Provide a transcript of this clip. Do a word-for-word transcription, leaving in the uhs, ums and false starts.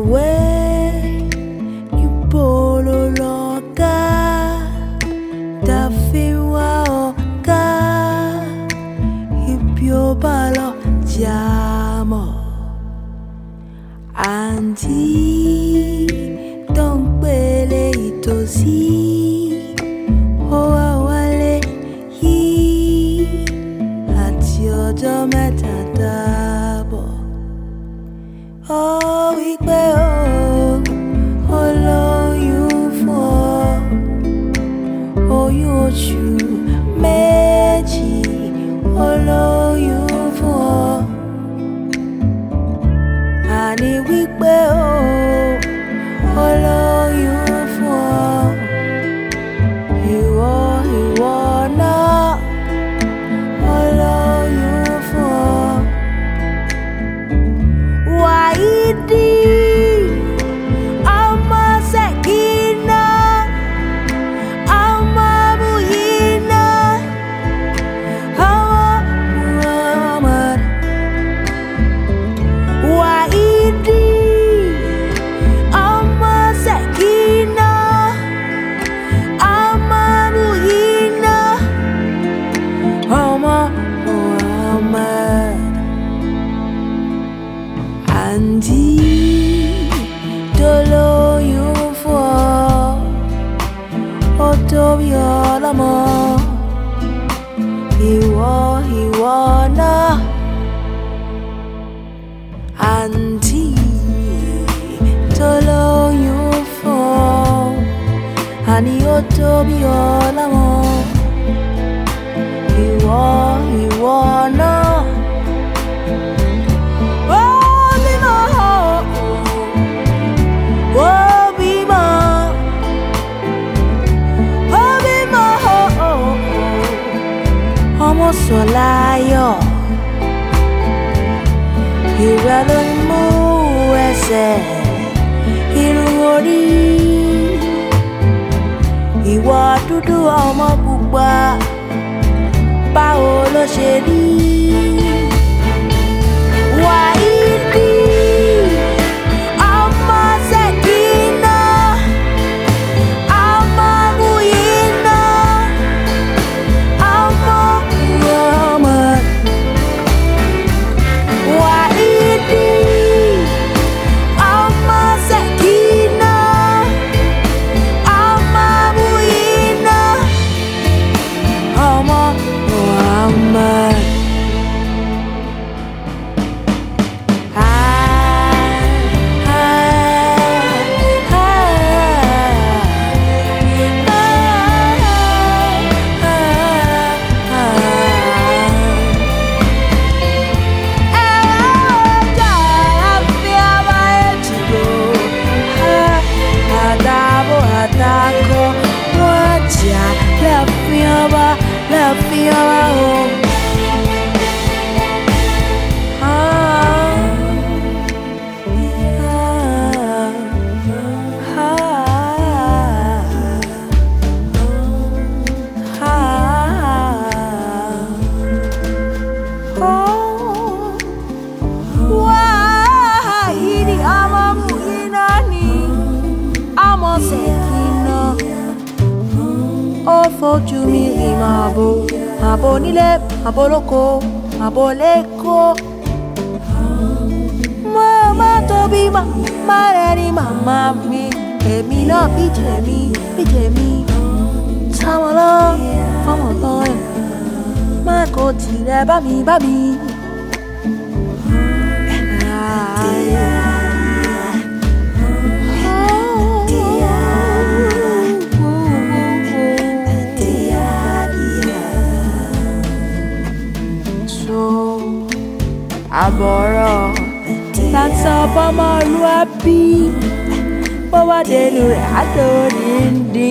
way, you polo loca, da fiwa oka, hipyo balo jamo, anti, don't pele itosi, owa wale yi, ati ojo meta dabo. Oh, we go, oh, you for, oh, you true, magic, oh, you for, and we go, oh, you for, you are, you are not, oh, you for. Waidi, ama sekina, ama buhina, ama Muhammad. Waidi, ama sekina, ama buhina, ama Muhammad. Andy, dolo you for, otobio lamo, iwo iwo na. Andy, dolo you for, ani otobio lamo, iwo iwo na. Solayo, iralonmu ese, irunori, ìwọ dúdú ọmọ pupa, báwo ló ṣe rí? Waidi, ọmọ Sekina, ọmọ Muyina, ọmọ Muhammad. Waidi, ọmọ Sekina, ọmọ Muyina, ọmọ Muhammad. Fojú mi rí máa bo, máa bo nílé, máa bo lóko, máa bo lẹ́kọ̀ọ́. Màmá tóbi má rẹ̀ ní màmá mi, èmi náà bí jẹ̀mí, bí jẹ̀mí. Táwọn lọ, fọmọ tán ẹ̀, má kò tirẹ̀ bá mi, bá mi. Àbọ̀rọ̀ láti ọmọlúwàbí bó wá dénú rẹ̀ á tó ní ndí.